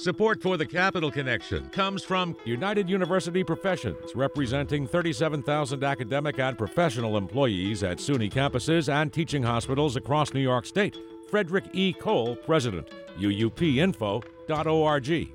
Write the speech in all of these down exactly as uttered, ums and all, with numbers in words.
Support for the Capital Connection comes from United University Professions, representing thirty-seven thousand academic and professional employees at SUNY campuses and teaching hospitals across New York State. Frederick E. Cole, President, U U P info dot org.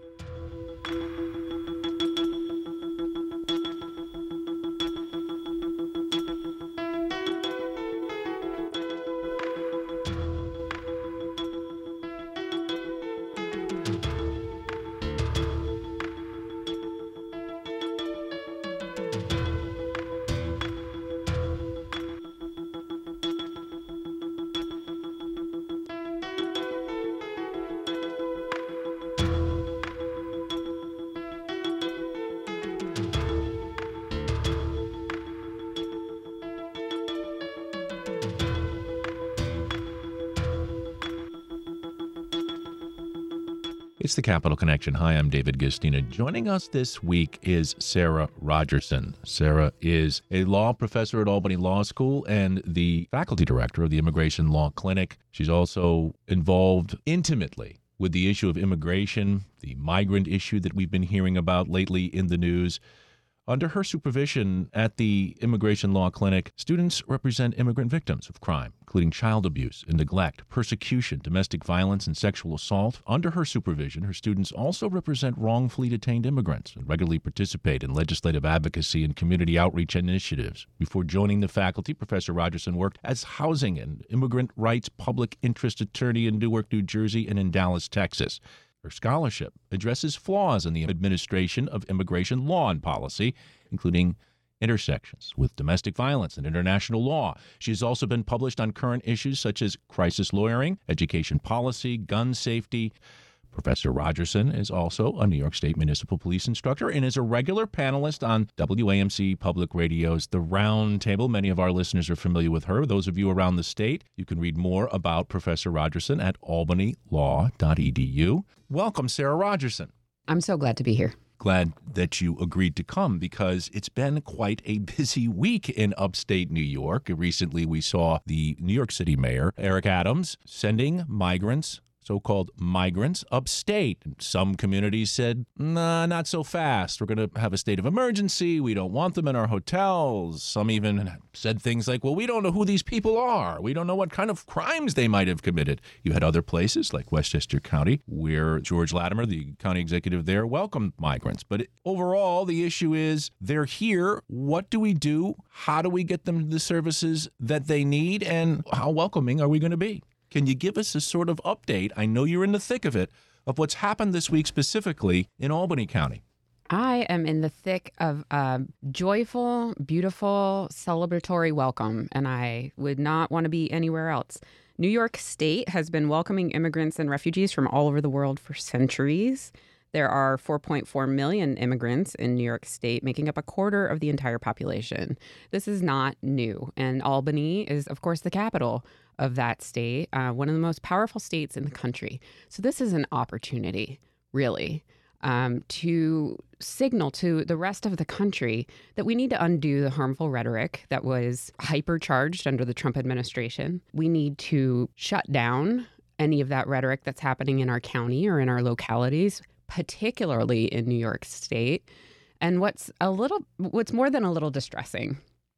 It's the Capital Connection. Hi, I'm David Gistina. Joining us this week is Sarah Rogerson. Sarah is a law professor at Albany Law School and the faculty director of the Immigration Law Clinic. She's also involved intimately with the issue of immigration, the migrant issue that we've been hearing about lately in the news. Under her supervision at the Immigration Law Clinic, students represent immigrant victims of crime, including child abuse and neglect, persecution, domestic violence, and sexual assault. Under her supervision, her students also represent wrongfully detained immigrants and regularly participate in legislative advocacy and community outreach initiatives. Before joining the faculty, Professor Rogerson worked as housing and immigrant rights public interest attorney in Newark, New Jersey, and in Dallas, Texas. Her scholarship addresses flaws in the administration of immigration law and policy, including intersections with domestic violence and international law. She has also been published on current issues such as crisis lawyering, education policy, gun safety. Professor Rogerson is also a New York State Municipal Police instructor and is a regular panelist on W A M C Public Radio's The Round Table. Many of our listeners are familiar with her. Those of you around the state, you can read more about Professor Rogerson at albany law dot e d u. Welcome, Sarah Rogerson. I'm so glad to be here. Glad that you agreed to come because it's been quite a busy week in upstate New York. Recently, we saw the New York City mayor, Eric Adams, sending migrants, so-called migrants, upstate. Some communities said, nah, not so fast. We're going to have a state of emergency. We don't want them in our hotels. Some even said things like, well, we don't know who these people are. We don't know what kind of crimes they might have committed. You had other places like Westchester County where George Latimer, the county executive there, welcomed migrants. But overall, the issue is they're here. What do we do? How do we get them the services that they need? And how welcoming are we going to be? Can you give us a sort of update? I know you're in the thick of it, of what's happened this week specifically in Albany County. I am in the thick of a joyful, beautiful, celebratory welcome, and I would not want to be anywhere else. New York State has been welcoming immigrants and refugees from all over the world for centuries. There are four point four million immigrants in New York State, making up a quarter of the entire population. This is not new, and Albany is, of course, the capital of that state, uh, one of the most powerful states in the country. So this is an opportunity, really, um, to signal to the rest of the country that we need to undo the harmful rhetoric that was hypercharged under the Trump administration. We need to shut down any of that rhetoric that's happening in our county or in our localities, particularly in New York State. And what's a little, what's more than a little distressing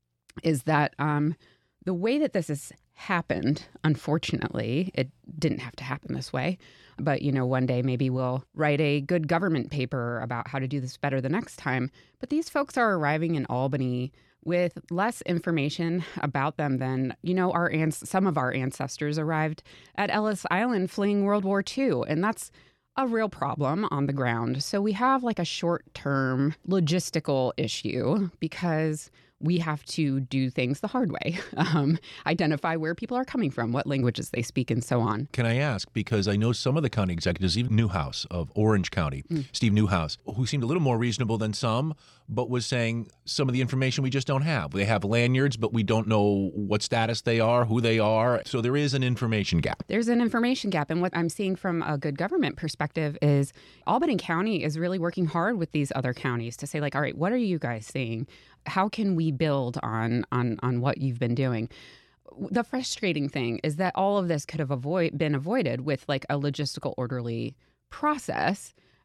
is that um, the way that this is happened, unfortunately, it didn't have to happen this way. But, you know, one day maybe we'll write a good government paper about how to do this better the next time. But these folks are arriving in Albany with less information about them than, you know, our ans- some of our ancestors arrived at Ellis Island fleeing World War Two. And that's a real problem on the ground. So we have like a short-term logistical issue because we have to do things the hard way, um, identify where people are coming from, what languages they speak, and so on. Can I ask, because I know some of the county executives, even Newhouse of Orange County, mm. Steve Newhouse, who seemed a little more reasonable than some, but was saying some of the information we just don't have. They have lanyards, but we don't know what status they are, who they are. So there is an information gap. There's an information gap. And what I'm seeing from a good government perspective is Albany County is really working hard with these other counties to say, like, all right, what are you guys seeing? How can we build on on on what you've been doing? The frustrating thing is that all of this could have avoid been avoided with like a logistical, orderly process.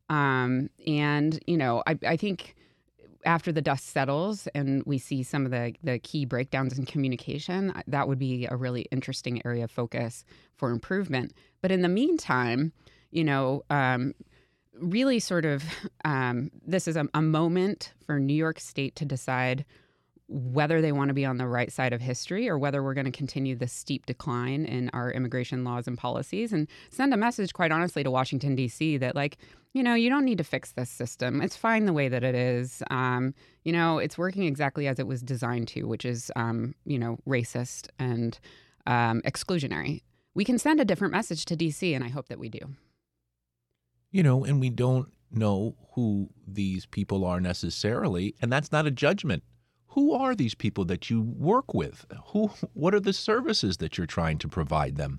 Um, and, you know, I, I think after the dust settles and we see some of the, the key breakdowns in communication, that would be a really interesting area of focus for improvement. But in the meantime, you know, um, really sort of um, this is a, a moment for New York State to decide whether they want to be on the right side of history or whether we're going to continue the steep decline in our immigration laws and policies, and send a message, quite honestly, to Washington, D C that, like, you know, you don't need to fix this system. It's fine the way that it is. Um, you know, it's working exactly as it was designed to, which is, um, you know, racist and um, exclusionary. We can send a different message to D C, and I hope that we do. You know, and we don't know who these people are necessarily, and that's not a judgment. Who are these people that you work with? Who? What are the services that you're trying to provide them?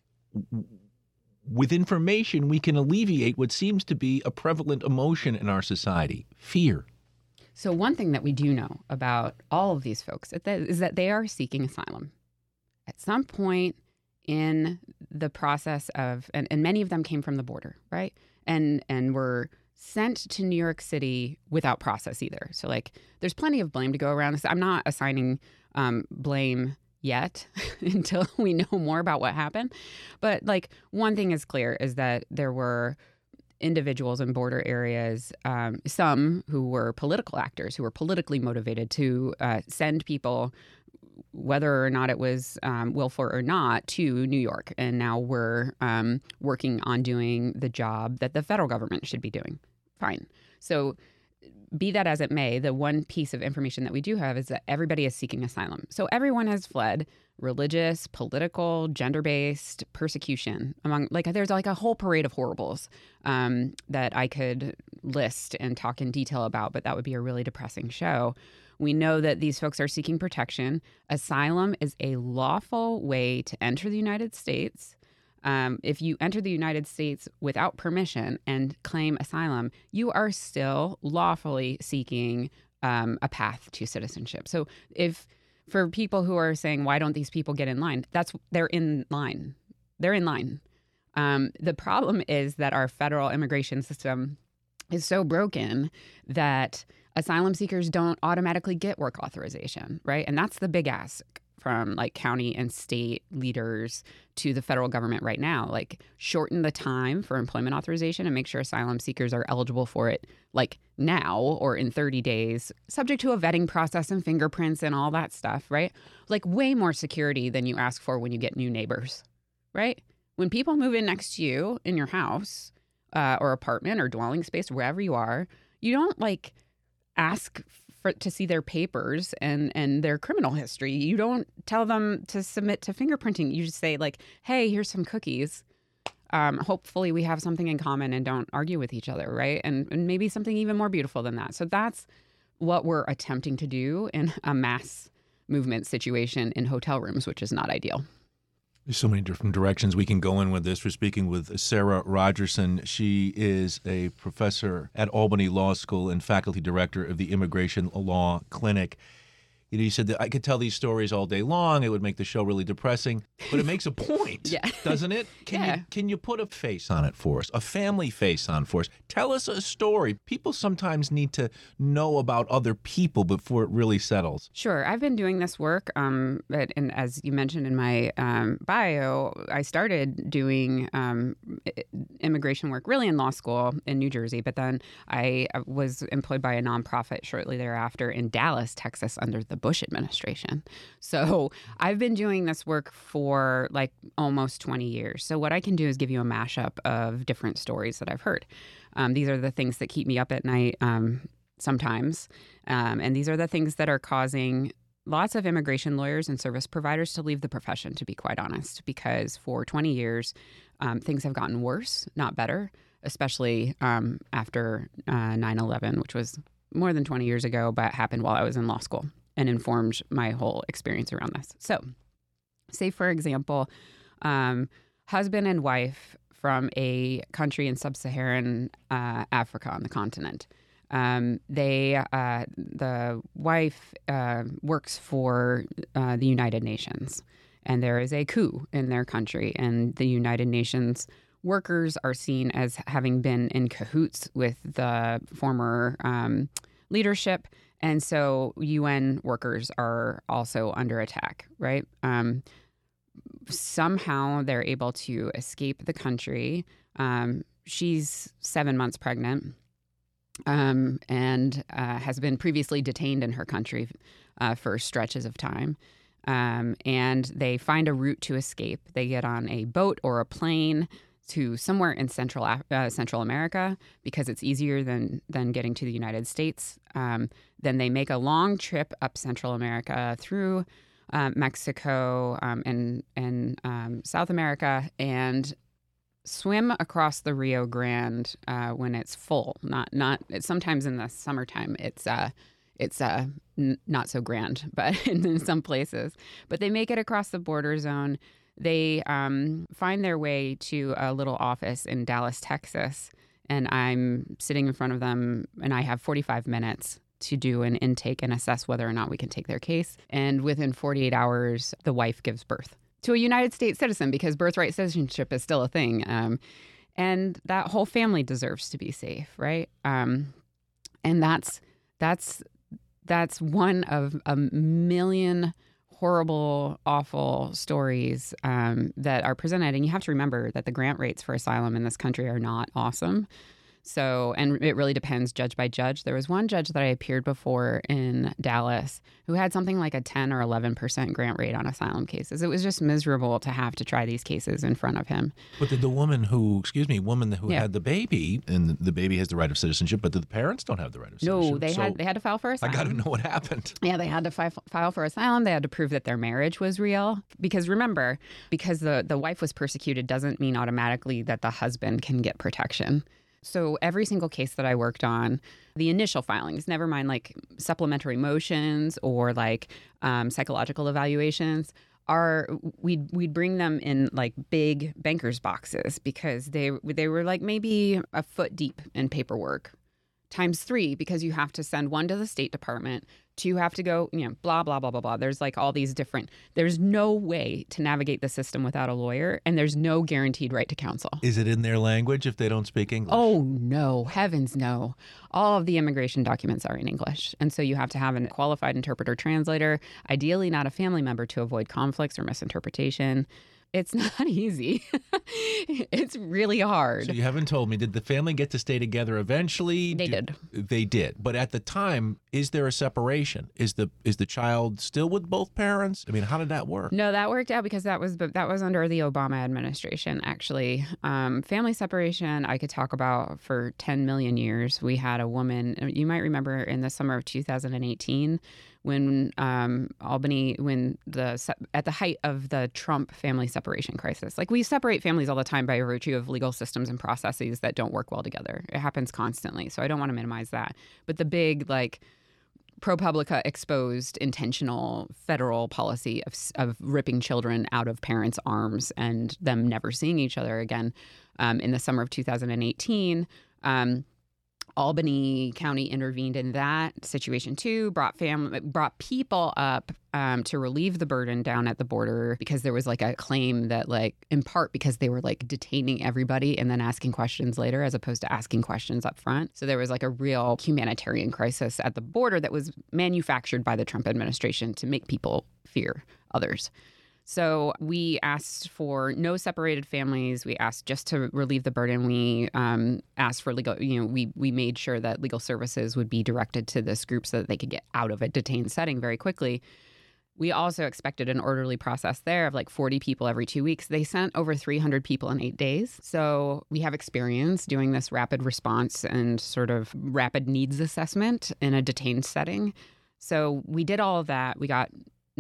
With information, we can alleviate what seems to be a prevalent emotion in our society, fear. So one thing that we do know about all of these folks is that they are seeking asylum. At some point in the process of, and, and many of them came from the border, right? And and were sent to New York City without process either. So, like, there's plenty of blame to go around. I'm not assigning um, blame yet until we know more about what happened. But, like, one thing is clear is that there were individuals in border areas, um, some who were political actors, who were politically motivated to uh, send people, whether or not it was um, willful or not, to New York. And now we're um, working on doing the job that the federal government should be doing. Fine. So be that as it may, the one piece of information that we do have is that everybody is seeking asylum. So everyone has fled religious, political, gender-based persecution. Among like there's like a whole parade of horribles um, that I could list and talk in detail about, but that would be a really depressing show. We know that these folks are seeking protection. Asylum is a lawful way to enter the United States. Um, if you enter the United States without permission and claim asylum, you are still lawfully seeking um, a path to citizenship. So if for people who are saying, why don't these people get in line? That's they're in line. They're in line. Um, the problem is that our federal immigration system is so broken that asylum seekers don't automatically get work authorization, right? And that's the big ask from like county and state leaders to the federal government right now. Like, shorten the time for employment authorization and make sure asylum seekers are eligible for it like now or in thirty days, subject to a vetting process and fingerprints and all that stuff, right? Like, way more security than you ask for when you get new neighbors, right? When people move in next to you in your house uh, or apartment or dwelling space, wherever you are, you don't like ask for, to see their papers and, and their criminal history. You don't tell them to submit to fingerprinting. You just say, like, hey, here's some cookies. Um, hopefully we have something in common and don't argue with each other, right? And, and maybe something even more beautiful than that. So that's what we're attempting to do in a mass movement situation in hotel rooms, which is not ideal. There's so many different directions we can go in with this. We're speaking with Sarah Rogerson. She is a professor at Albany Law School and faculty director of the Immigration Law Clinic. You know, you said that I could tell these stories all day long. It would make the show really depressing, but it makes a point, yeah. doesn't it? Can yeah. you can you put a face on it for us, a family face on for us? Tell us a story. People sometimes need to know about other people before it really settles. Sure. I've been doing this work, um, but, and as you mentioned in my um, bio, I started doing um, immigration work really in law school in New Jersey, but then I was employed by a nonprofit shortly thereafter in Dallas, Texas, under the Bush administration. So I've been doing this work for like almost twenty years. So what I can do is give you a mashup of different stories that I've heard. Um, these are the things that keep me up at night um, sometimes. Um, and these are the things that are causing lots of immigration lawyers and service providers to leave the profession, to be quite honest, because for twenty years, um, things have gotten worse, not better, especially um, after uh, nine eleven, which was more than twenty years ago, but happened while I was in law school and informed my whole experience around this. So say, for example, um, husband and wife from a country in sub-Saharan uh, Africa on the continent. Um, they, uh, the wife uh, works for uh, the United Nations, and there is a coup in their country, and the United Nations workers are seen as having been in cahoots with the former um, leadership. And so U N workers are also under attack, right? Um, somehow they're able to escape the country. Um, she's seven months pregnant um, and uh, has been previously detained in her country uh, for stretches of time. Um, and they find a route to escape. They get on a boat or a plane to somewhere in Central uh, Central America because it's easier than than getting to the United States. Um, then they make a long trip up Central America through uh, Mexico um, and and um, South America and swim across the Rio Grande uh, when it's full. Not not it's sometimes in the summertime. It's uh, It's uh, n- not so grand, but in some places. But they make it across the border zone. They um, find their way to a little office in Dallas, Texas. And I'm sitting in front of them, and I have forty-five minutes to do an intake and assess whether or not we can take their case. And within forty-eight hours, the wife gives birth to a United States citizen because birthright citizenship is still a thing. Um, and that whole family deserves to be safe, right? Um, and that's that's... That's one of a million horrible, awful stories um, that are presented. And you have to remember that the grant rates for asylum in this country are not awesome. So, and it really depends judge by judge. There was one judge that I appeared before in Dallas who had something like a ten or eleven percent grant rate on asylum cases. It was just miserable to have to try these cases in front of him. But did the woman who, excuse me, woman who Yeah. had the baby, and the baby has the right of citizenship, but the parents don't have the right of citizenship? No, they So had they had to file for I asylum. got to know what happened. Yeah, they had to fi- file for asylum. They had to prove that their marriage was real. Because remember, because the, the wife was persecuted doesn't mean automatically that the husband can get protection. So every single case that I worked on, the initial filings, never mind like supplementary motions or like um, psychological evaluations, are we'd we'd bring them in like big bankers boxes because they they were like maybe a foot deep in paperwork. Times three, because you have to send one to the State Department, two have to go, you know, blah, blah, blah, blah, blah. There's like all these different, there's no way to navigate the system without a lawyer, and there's no guaranteed right to counsel. Is it in their language if they don't speak English? Oh, no, heavens no. All of the immigration documents are in English. And so you have to have a qualified interpreter translator, ideally not a family member to avoid conflicts or misinterpretation. It's not easy. It's really hard. So you haven't told me, did the family get to stay together eventually? They did. did. They did. But at the time, is there a separation? Is the is the child still with both parents? I mean, how did that work? No, that worked out because that was that was under the Obama administration, actually. Um, family separation, I could talk about for ten million years. We had a woman, you might remember in the summer of two thousand eighteen, when um, Albany, when the at the height of the Trump family separation crisis. Like, we separate families all the time by virtue of legal systems and processes that don't work well together. It happens constantly, so I don't want to minimize that. But the big, like, ProPublica exposed intentional federal policy of, of ripping children out of parents' arms and them never seeing each other again um, in the summer of two thousand eighteen. Um, Albany County intervened in that situation too, brought family, brought people up um, to relieve the burden down at the border because there was like a claim that, like, in part because they were like detaining everybody and then asking questions later as opposed to asking questions up front. So there was like a real humanitarian crisis at the border that was manufactured by the Trump administration to make people fear others. So we asked for no separated families. We asked just to relieve the burden. We um, asked for legal, you know, we we made sure that legal services would be directed to this group so that they could get out of a detained setting very quickly. We also expected an orderly process there of like forty people every two weeks. They sent over three hundred people in eight days. So we have experience doing this rapid response and sort of rapid needs assessment in a detained setting. So we did all of that. We got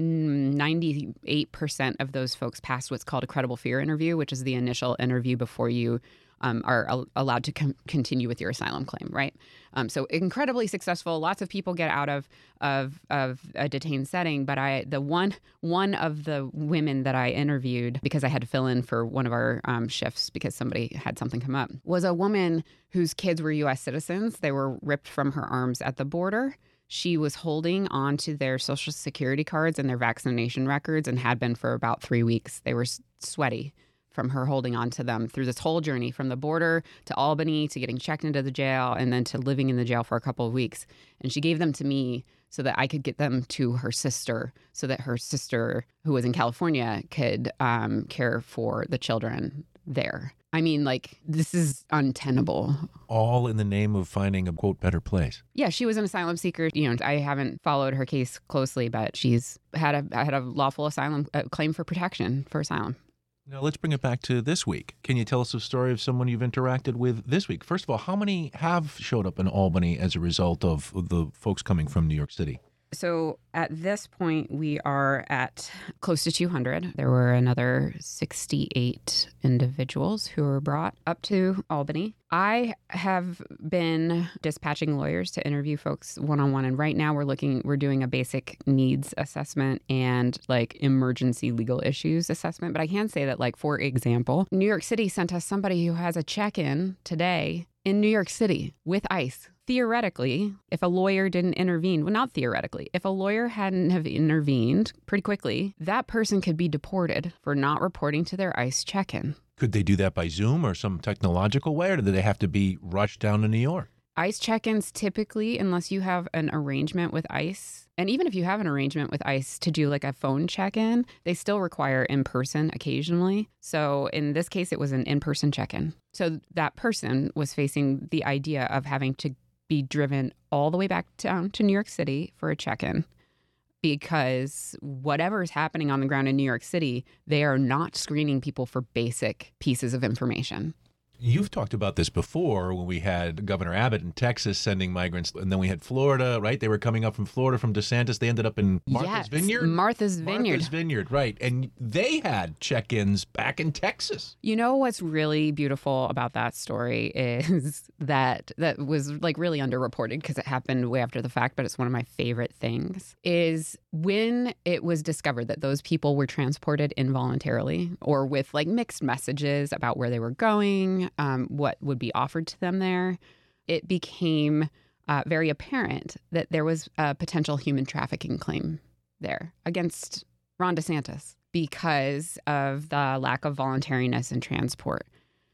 ninety-eight percent of those folks passed what's called a credible fear interview, which is the initial interview before you um, are al- allowed to com- continue with your asylum claim, right? Um, so incredibly successful. Lots of people get out of of of a detained setting, but I the one one of the women that I interviewed, because I had to fill in for one of our um, shifts because somebody had something come up, was a woman whose kids were U S citizens. They were ripped from her arms at the border. She was holding on to their Social Security cards and their vaccination records and had been for about three weeks. They were sweaty from her holding on to them through this whole journey from the border to Albany to getting checked into the jail and then to living in the jail for a couple of weeks. And she gave them to me so that I could get them to her sister so that her sister, who was in California, could um, care for the children there. I mean, like, this is untenable. All in the name of finding a, quote, better place. Yeah, she was an asylum seeker. You know, I haven't followed her case closely, but she's had a had a lawful asylum uh, claim for protection for asylum. Now, let's bring it back to this week. Can you tell us a story of someone you've interacted with this week? First of all, how many have showed up in Albany as a result of the folks coming from New York City? So at this point, we are at close to two hundred. There were another sixty-eight individuals who were brought up to Albany. I have been dispatching lawyers to interview folks one-on-one. And right now we're looking, we're doing a basic needs assessment and like emergency legal issues assessment. But I can say that, like, for example, New York City sent us somebody who has a check-in today in New York City with ICE. Theoretically, if a lawyer didn't intervene, well, not theoretically, if a lawyer hadn't have intervened pretty quickly, that person could be deported for not reporting to their ICE check-in. Could they do that by Zoom or some technological way, or do they have to be rushed down to New York? ICE check-ins typically, unless you have an arrangement with ICE, and even if you have an arrangement with ICE to do like a phone check-in, they still require in-person occasionally. So in this case, it was an in-person check-in. So that person was facing the idea of having to be driven all the way back down to New York City for a check-in because whatever is happening on the ground in New York City, they are not screening people for basic pieces of information. You've talked about this before when we had Governor Abbott in Texas sending migrants, and then we had Florida, right? They were coming up from Florida from DeSantis. They ended up in Martha's yes, Vineyard? Martha's Vineyard. Martha's Vineyard, right. And they had check-ins back in Texas. You know what's really beautiful about that story is that that was like really underreported because it happened way after the fact, but it's one of my favorite things, is when it was discovered that those people were transported involuntarily or with like mixed messages about where they were going, Um, what would be offered to them there, it became uh, very apparent that there was a potential human trafficking claim there against Ron DeSantis because of the lack of voluntariness in transport.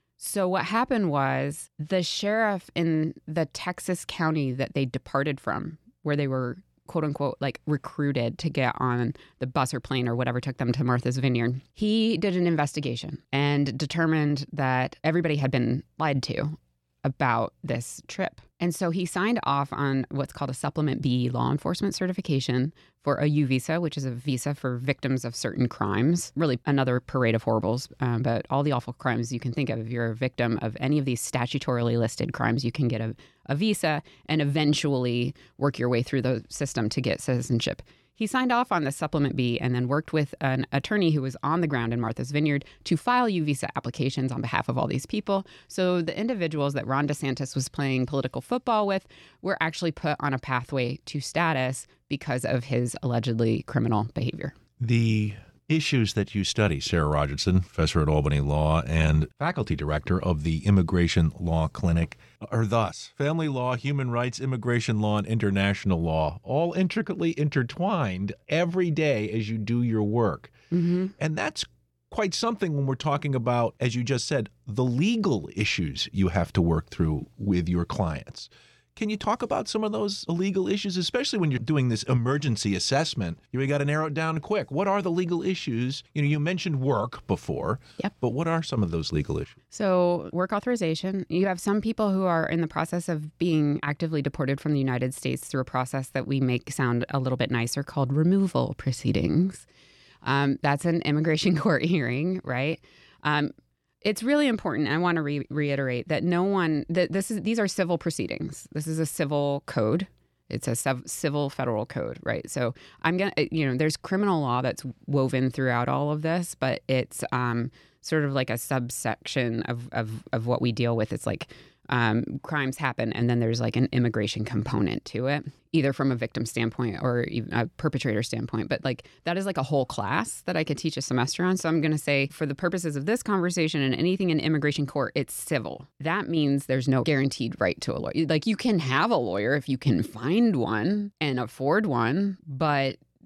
So what happened was the sheriff in the Texas county that they departed from, where they were quote unquote, like recruited to get on the bus or plane or whatever took them to Martha's Vineyard. He did an investigation and determined that everybody had been lied to about this trip. And so he signed off on what's called a Supplement B law enforcement certification for a U visa, which is a visa for victims of certain crimes. Really another parade of horribles, um, but all the awful crimes you can think of. If you're a victim of any of these statutorily listed crimes, you can get a, a visa and eventually work your way through the system to get citizenship. He signed off on the Supplement B and then worked with an attorney who was on the ground in Martha's Vineyard to file U visa applications on behalf of all these people. So the individuals that Ron DeSantis was playing political football with were actually put on a pathway to status because of his allegedly criminal behavior. The issues that you study, Sarah Rogerson, professor at Albany Law and faculty director of the Immigration Law Clinic, are thus family law, human rights, immigration law, and international law, all intricately intertwined every day as you do your work. Mm-hmm. And that's quite something when we're talking about, as you just said, the legal issues you have to work through with your clients. Can you talk about some of those legal issues, especially when you're doing this emergency assessment? You got to narrow it down quick. What are the legal issues? You know, you mentioned work before, yep. But what are some of those legal issues? So work authorization. You have some people who are in the process of being actively deported from the United States through a process that we make sound a little bit nicer called removal proceedings. Um, that's an immigration court hearing, right? Um, It's really important. I want to re- reiterate that no one that this is these are civil proceedings. This is a civil code. It's a civ- civil federal code, right? So I'm gonna, you know, there's criminal law that's woven throughout all of this, but it's um, sort of like a subsection of of of what we deal with. It's like um, crimes happen, and then there's like an immigration component to it, either from a victim standpoint or even a perpetrator standpoint. But like that is like a whole class that I could teach a semester on. So I'm going to say for the purposes of this conversation and anything in immigration court, it's civil. That means there's no guaranteed right to a lawyer. Like you can have a lawyer if you can find one and afford one, but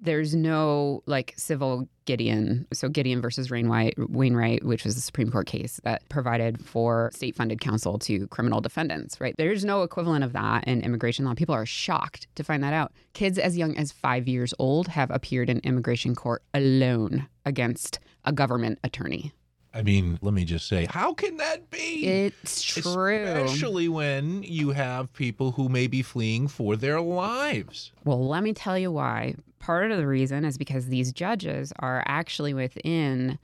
there's no like civil Gideon. So Gideon versus Wainwright, Wainwright, which was the Supreme Court case that provided for state-funded counsel to criminal defendants, right? There's no equivalent of that in immigration law. People are shocked to find that out. Kids as young as five years old have appeared in immigration court alone against a government attorney. I mean, let me just say, how can that be? It's true. Especially when you have people who may be fleeing for their lives. Well, let me tell you why. Part of the reason is because these judges are actually within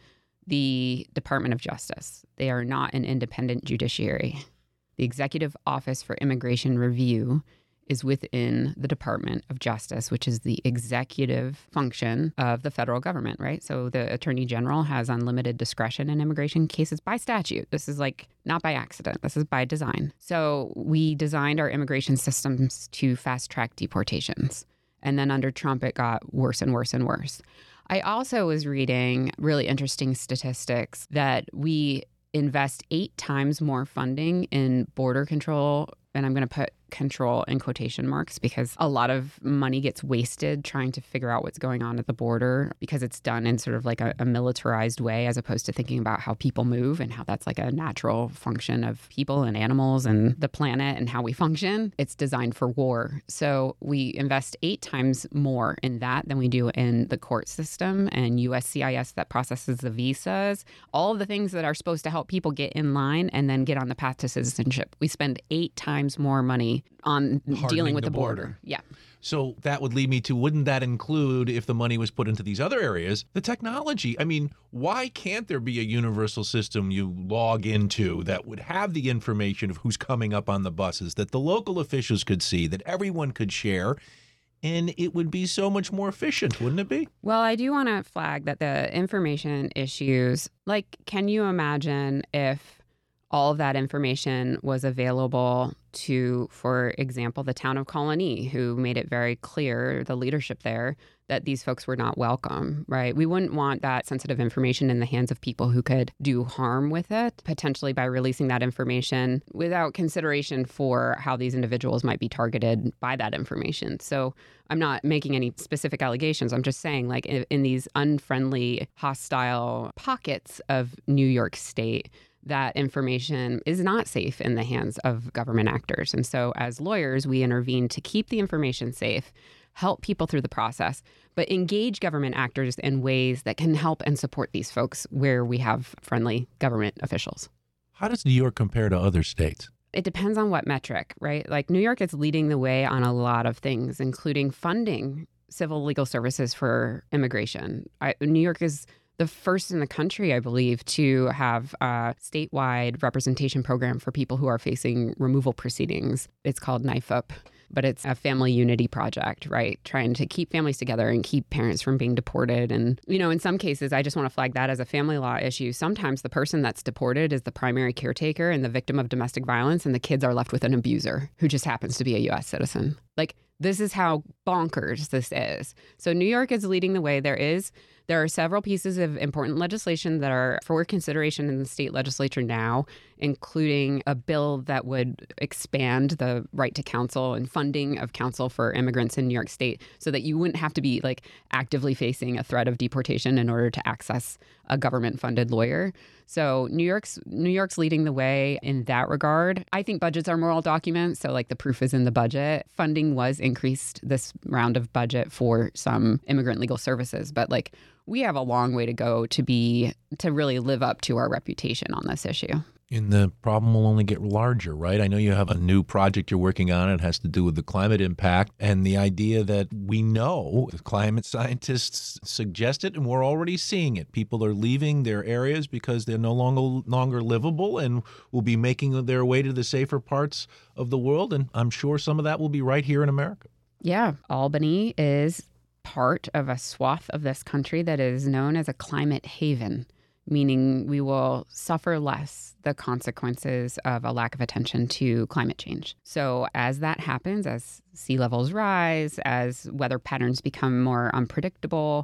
the Department of Justice. They are not an independent judiciary. The Executive Office for Immigration Review is within the Department of Justice, which is the executive function of the federal government, right? So the Attorney General has unlimited discretion in immigration cases by statute. This is like not by accident. This is by design. So we designed our immigration systems to fast track deportations. And then under Trump, it got worse and worse and worse. I also was reading really interesting statistics that we invest eight times more funding in border control, and I'm going to put control in quotation marks because a lot of money gets wasted trying to figure out what's going on at the border because it's done in sort of like a, a militarized way as opposed to thinking about how people move and how that's like a natural function of people and animals and the planet and how we function. It's designed for war. So we invest eight times more in that than we do in the court system and U S C I S that processes the visas, all of the things that are supposed to help people get in line and then get on the path to citizenship. We spend eight times more money on Hardening dealing with the, the border. border. Yeah. So that would lead me to, wouldn't that include, if the money was put into these other areas, the technology? I mean, why can't there be a universal system you log into that would have the information of who's coming up on the buses, that the local officials could see, that everyone could share, and it would be so much more efficient, wouldn't it be? Well, I do want to flag that the information issues, like, can you imagine if all of that information was available to, for example, the town of Colony, who made it very clear, the leadership there, that these folks were not welcome, right? We wouldn't want that sensitive information in the hands of people who could do harm with it, potentially by releasing that information without consideration for how these individuals might be targeted by that information. So I'm not making any specific allegations. I'm just saying, like, in, in these unfriendly, hostile pockets of New York State, that information is not safe in the hands of government actors. And so as lawyers, we intervene to keep the information safe, help people through the process, but engage government actors in ways that can help and support these folks where we have friendly government officials. How does New York compare to other states? It depends on what metric, right? Like New York is leading the way on a lot of things, including funding civil legal services for immigration. I, New York is the first in the country, I believe, to have a statewide representation program for people who are facing removal proceedings. It's called N I F U P, but it's a family unity project, right? Trying to keep families together and keep parents from being deported. And, you know, in some cases, I just want to flag that as a family law issue. Sometimes the person that's deported is the primary caretaker and the victim of domestic violence, and the kids are left with an abuser who just happens to be a U S citizen. Like, this is how bonkers this is. So New York is leading the way. There is There are several pieces of important legislation that are for consideration in the state legislature now, including a bill that would expand the right to counsel and funding of counsel for immigrants in New York State so that you wouldn't have to be like actively facing a threat of deportation in order to access a government-funded lawyer. So New York's New York's leading the way in that regard. I think budgets are moral documents, so like the proof is in the budget. Funding was increased this round of budget for some immigrant legal services, but like we have a long way to go to be to really live up to our reputation on this issue. And the problem will only get larger, right? I know you have a new project you're working on. It has to do with the climate impact and the idea that we know, the climate scientists suggest it, and we're already seeing it. People are leaving their areas because they're no longer longer livable and will be making their way to the safer parts of the world. And I'm sure some of that will be right here in America. Yeah, Albany is part of a swath of this country that is known as a climate haven, meaning we will suffer less the consequences of a lack of attention to climate change. So as that happens, as sea levels rise, as weather patterns become more unpredictable,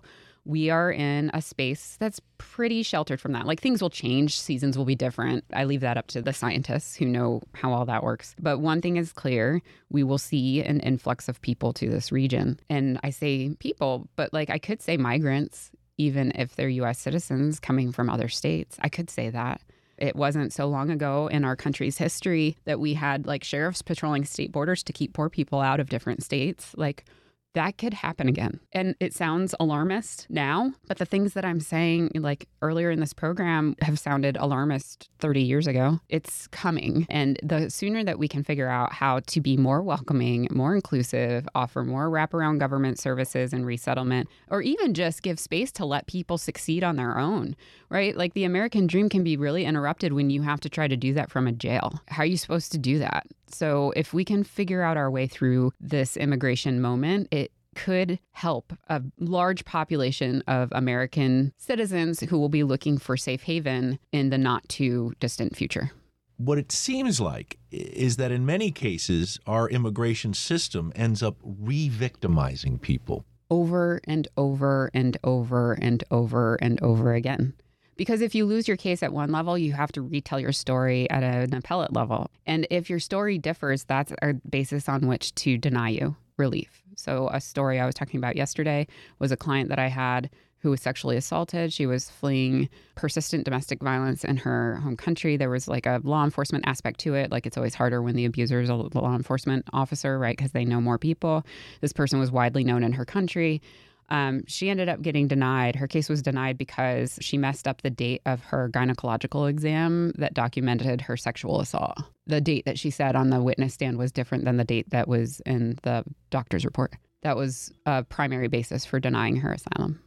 we are in a space that's pretty sheltered from that. Like, things will change, seasons will be different. I leave that up to the scientists who know how all that works. But one thing is clear, we will see an influx of people to this region. And I say people, but like I could say migrants, even if they're U S citizens coming from other states. I could say that. It wasn't so long ago in our country's history that we had like sheriffs patrolling state borders to keep poor people out of different states. Like, that could happen again. And it sounds alarmist now, but the things that I'm saying, like earlier in this program, have sounded alarmist thirty years ago. It's coming. And the sooner that we can figure out how to be more welcoming, more inclusive, offer more wraparound government services and resettlement, or even just give space to let people succeed on their own, right? Like, the American dream can be really interrupted when you have to try to do that from a jail. How are you supposed to do that? So if we can figure out our way through this immigration moment, it could help a large population of American citizens who will be looking for safe haven in the not too distant future. What it seems like is that in many cases, our immigration system ends up re-victimizing people. Over and over and over and over and over again. Because if you lose your case at one level, you have to retell your story at an appellate level. And if your story differs, that's a basis on which to deny you relief. So a story I was talking about yesterday was a client that I had who was sexually assaulted. She was fleeing persistent domestic violence in her home country. There was like a law enforcement aspect to it. Like, it's always harder when the abuser is a law enforcement officer, right? Because they know more people. This person was widely known in her country. Um, she ended up getting denied. Her case was denied because she messed up the date of her gynecological exam that documented her sexual assault. The date that she said on the witness stand was different than the date that was in the doctor's report. That was a primary basis for denying her asylum.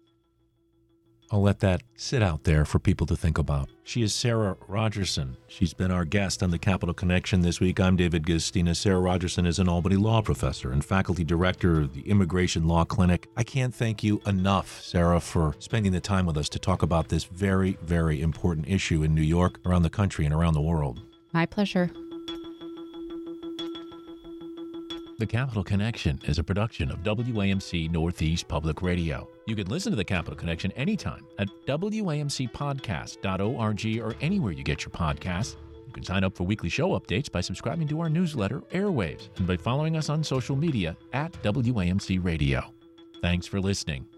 I'll let that sit out there for people to think about. She is Sarah Rogerson. She's been our guest on the Capital Connection this week. I'm David Gistina. Sarah Rogerson is an Albany law professor and faculty director of the Immigration Law Clinic. I can't thank you enough, Sarah, for spending the time with us to talk about this very, very important issue in New York, around the country, and around the world. My pleasure. The Capital Connection is a production of W A M C Northeast Public Radio. You can listen to The Capital Connection anytime at W A M C podcast dot org or anywhere you get your podcasts. You can sign up for weekly show updates by subscribing to our newsletter, Airwaves, and by following us on social media at W A M C Radio. Thanks for listening.